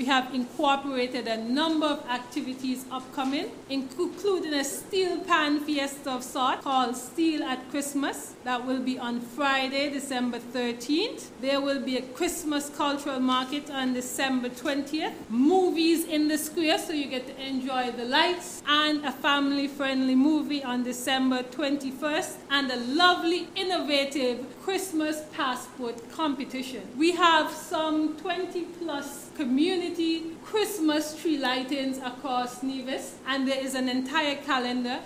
We have incorporated a number of activities upcoming, including a steel pan fiesta of sorts called Steel at Christmas. That will be on Friday, December 13th. There will be a Christmas cultural market on December 20th. Movies in the square, so you get to enjoy the lights, and a family-friendly movie on December 21st, and a lovely, innovative Christmas passport competition. We have some 20-plus community Christmas tree lightings across Nevis, and there is an entire calendar